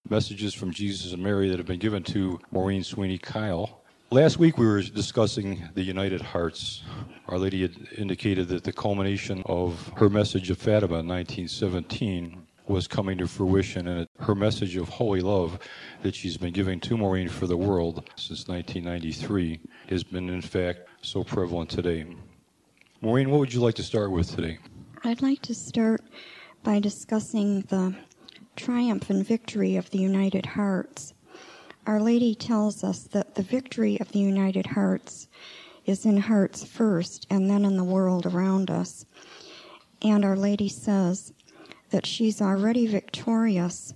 messages from Jesus and Mary that have been given to Maureen Sweeney Kyle. Last week we were discussing the United Hearts. Our Lady had indicated that the culmination of her message of Fatima in 1917 was coming to fruition, and her message of holy love that she's been giving to Maureen for the world since 1993 has been, in fact, so prevalent today. Maureen, what would you like to start with today? I'd like to start by discussing the triumph and victory of the United Hearts. Our Lady tells us that the victory of the United Hearts is in hearts first and then in the world around us. And Our Lady says that she's already victorious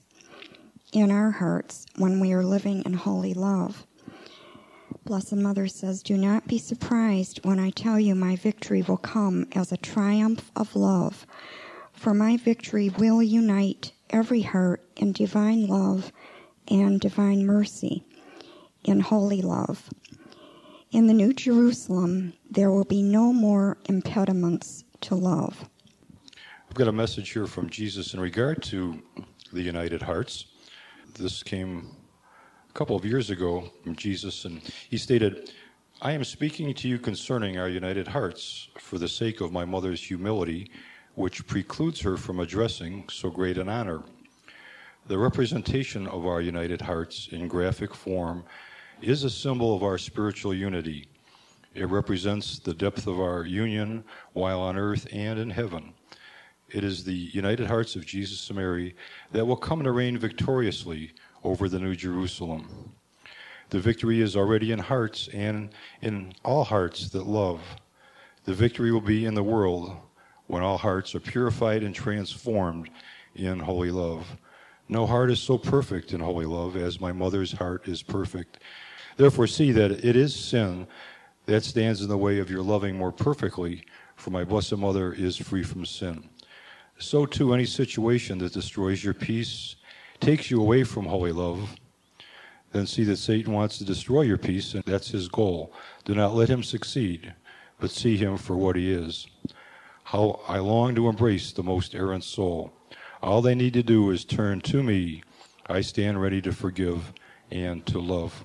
in our hearts when we are living in holy love. Blessed Mother says, "Do not be surprised when I tell you my victory will come as a triumph of love, for my victory will unite every heart in divine love and divine mercy, in holy love. In the New Jerusalem, there will be no more impediments to love." I've got a message here from Jesus in regard to the United Hearts. This came a couple of years ago from Jesus, and he stated, "I am speaking to you concerning our United Hearts for the sake of my mother's humility, which precludes her from addressing so great an honor. The representation of our United Hearts in graphic form is a symbol of our spiritual unity. It represents the depth of our union while on earth and in heaven. It is the United Hearts of Jesus and Mary that will come to reign victoriously over the New Jerusalem. The victory is already in hearts and in all hearts that love. The victory will be in the world when all hearts are purified and transformed in holy love. No heart is so perfect in holy love as my mother's heart is perfect. Therefore see that it is sin that stands in the way of your loving more perfectly, for my Blessed Mother is free from sin. So too any situation that destroys your peace, takes you away from holy love, then see that Satan wants to destroy your peace, and that's his goal. Do not let him succeed, but see him for what he is. How I long to embrace the most errant soul. All they need to do is turn to me. I stand ready to forgive and to love."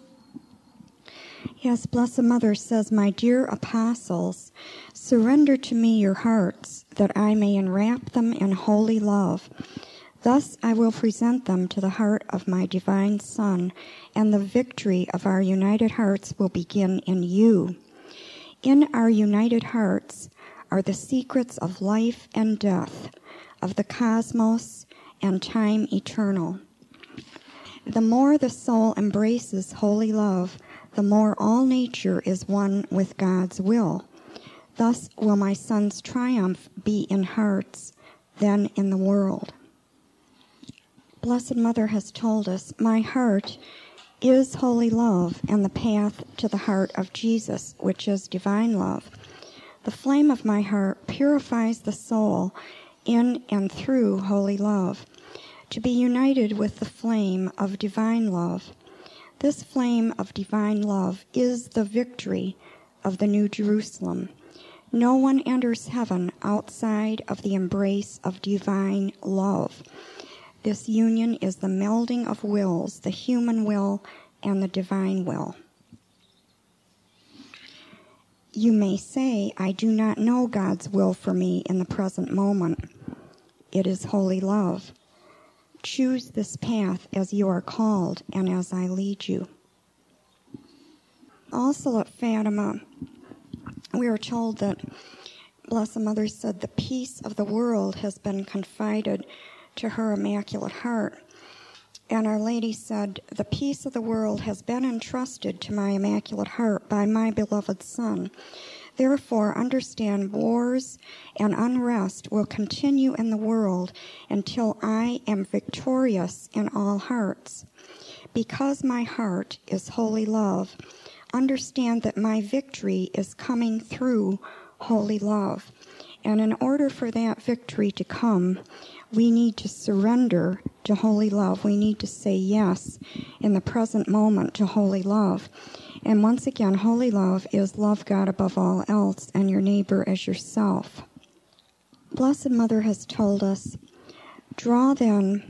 Yes, Blessed Mother says, "My dear apostles, surrender to me your hearts, that I may enwrap them in holy love. Thus I will present them to the heart of my divine Son, and the victory of our united hearts will begin in you. In our united hearts are the secrets of life and death, of the cosmos and time eternal. The more the soul embraces holy love, the more all nature is one with God's will. Thus will my Son's triumph be in hearts, then in the world." Blessed Mother has told us, "My heart is holy love and the path to the heart of Jesus, which is divine love. The flame of my heart purifies the soul in and through holy love, to be united with the flame of divine love. This flame of divine love is the victory of the New Jerusalem. No one enters heaven outside of the embrace of divine love. This union is the melding of wills, the human will and the divine will. You may say, I do not know God's will for me in the present moment. It is holy love. Choose this path as you are called and as I lead you." Also at Fatima, we are told that Blessed Mother said the peace of the world has been confided to her Immaculate Heart. And Our Lady said, "The peace of the world has been entrusted to my Immaculate Heart by my beloved Son. Therefore, understand wars and unrest will continue in the world until I am victorious in all hearts. Because my heart is holy love, understand that my victory is coming through holy love. And in order for that victory to come, we need to surrender to holy love. We need to say yes in the present moment to holy love. And once again, holy love is love God above all else and your neighbor as yourself." Blessed Mother has told us, "Draw then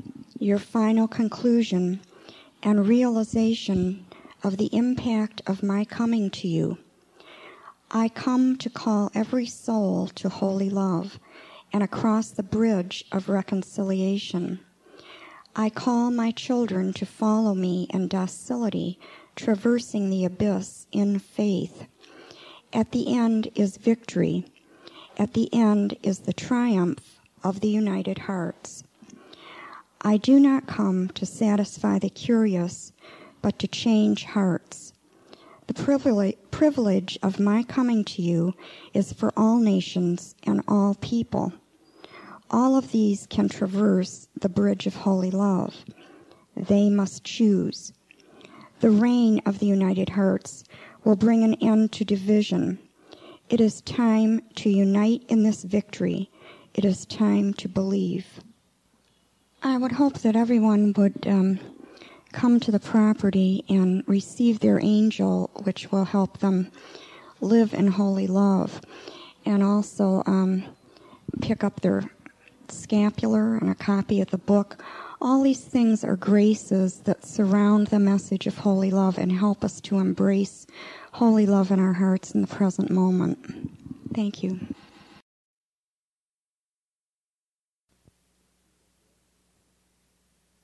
your final conclusion and realization of the impact of my coming to you. I come to call every soul to holy love and across the bridge of reconciliation. I call my children to follow me in docility, traversing the abyss in faith. At the end is victory. At the end is the triumph of the united hearts. I do not come to satisfy the curious, but to change hearts. The privilege of my coming to you is for all nations and all people. All of these can traverse the bridge of holy love. They must choose. The reign of the united hearts will bring an end to division. It is time to unite in this victory. It is time to believe. I would hope that everyone would come to the property and receive their angel, which will help them live in holy love, and also pick up their scapular and a copy of the book. All these things are graces that surround the message of holy love and help us to embrace holy love in our hearts in the present moment. Thank you.